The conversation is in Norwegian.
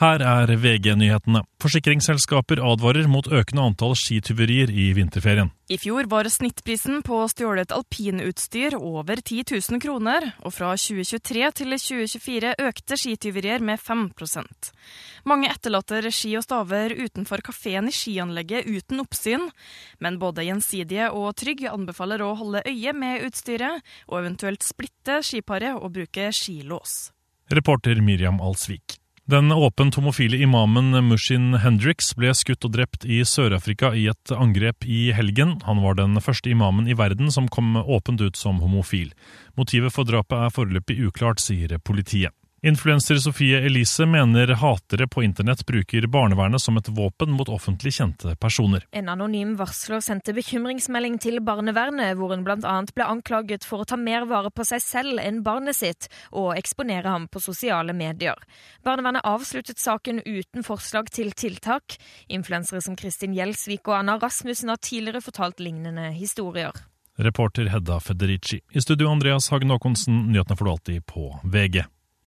Her VG-nyhetene. Forsikringsselskaper advarer mot økende antall skityverier i vinterferien. I fjor var snittprisen på stjålet alpinutstyr over 10 000 kroner, og fra 2023 til 2024 økte skityverier med 5%. Mange etterlater ski og staver utenfor kaféen i skianlegget uten oppsyn, men både Gjensidige og Trygg anbefaler å holde øye med utstyret, og eventuelt splitte skiparet og bruke skilås. Reporter Miriam Alsvik. Den åpent homofile imamen Mushin Hendricks ble skutt og drept i Sør-Afrika i et angrep i helgen. Han var den første imamen i verden som kom åpent ut som homofil. Motivet for drapet foreløpig uklart, sier politiet. Influencer Sofie Elise mener hatere på internett bruker barnevernet som et våpen mot offentlig kjente personer. En anonym varsler sendte bekymringsmelding til barnevernet, hvor hun blant annet ble anklaget for å ta mer vare på seg selv enn barnet sitt, og eksponere ham på sosiale medier. Barnevernet avsluttet saken uten forslag til tiltak. Influensere som Kristin Gjelsvik og Anna Rasmussen har tidligere fortalt lignende historier. Reporter Hedda Federici. I studio Andreas Hagen Håkonsen, nyhetene får du alltid på VG.